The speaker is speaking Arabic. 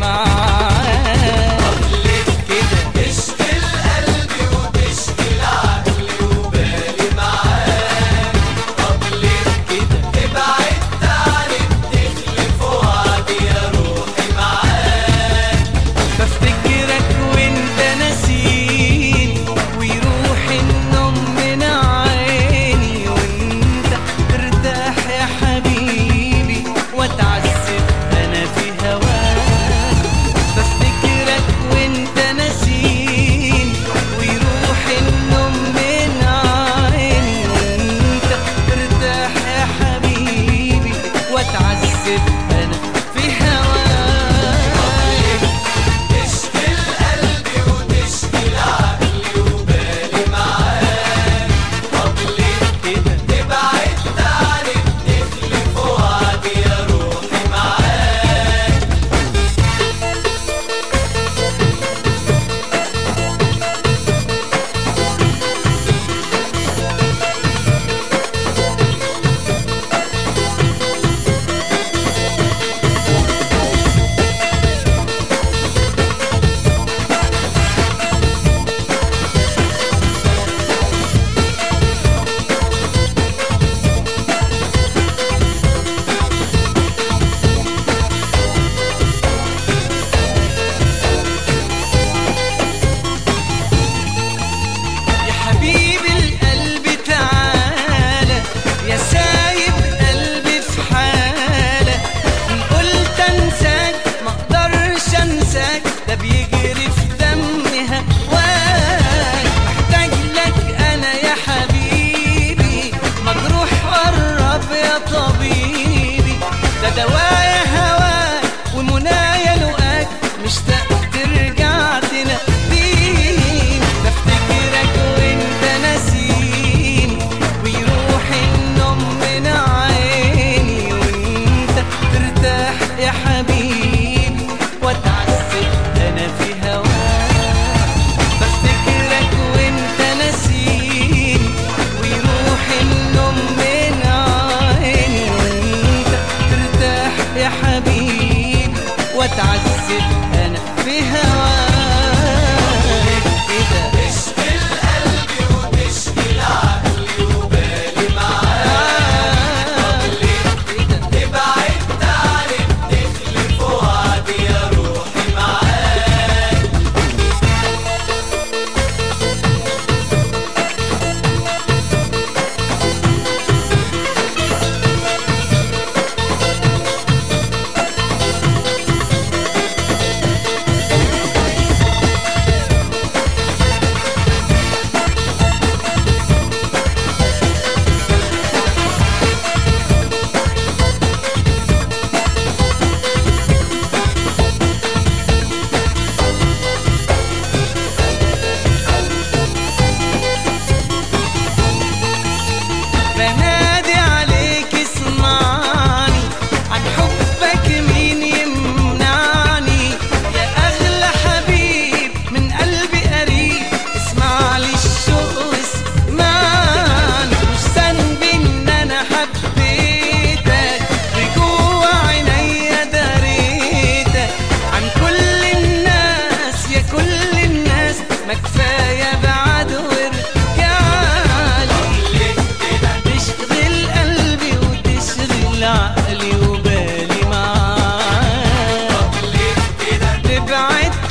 معاك. كده تشغل قلبي وتشغل عقلي وبالي معاك. طب ليه كده تبعد عنك تخلف وعدي يا روحي معاك. بفتكرك وانت ناسيني ويروح النوم من عيني وانت ترتاح يا حبيبي واتعذب انا في هواك. بفتكرك وانت ناسيني ويروح النوم من عيني وانت ترتاح يا حبيبي واتعذب انا في هواك. تشغل قلبي وتشغل عقلي وبالي معاك. طب ليه كده تبعد عنك تخلف وعدي يا روحي معاك. يا حبيب القلب تعالى يا سايب قلبي في حالة. إن قلت انساك ما اقدرش انساك ده بيجري في دمي هواك. محتاج لك انا يا حبيبي مجروح قرب يا طبيبي ده دوايا هواك ومنايا لقاك مشتاق ترجع تناديني. بفتكرك وانت ناسيني ويروح النوم من عيني وانت ترتاح يا حبيبي واتعذب انا في هواك. بفتكرك وانت ناسيني ويروح النوم من عيني وانت ترتاح يا حبيبي واتعذب انا في هواك. كده تشغل قلبي وتشغل عقلي وبالي معاك. كده تبعد عنك تخلف وعدي يا روحي معاك. بنادي عليك اسمعني عن حبك مين يمنعني. يا اغلى حبيب من قلبي قريب اسمع لي الشوق اسمعني. مش ذنبي ان انا حبيتك وجوه عينيا دريتك عن كل الناس يا كل الناس ما كفايه بعد ورجعلي. تشغل قلبي وتشغل عقلي وبالي معاك. تبعد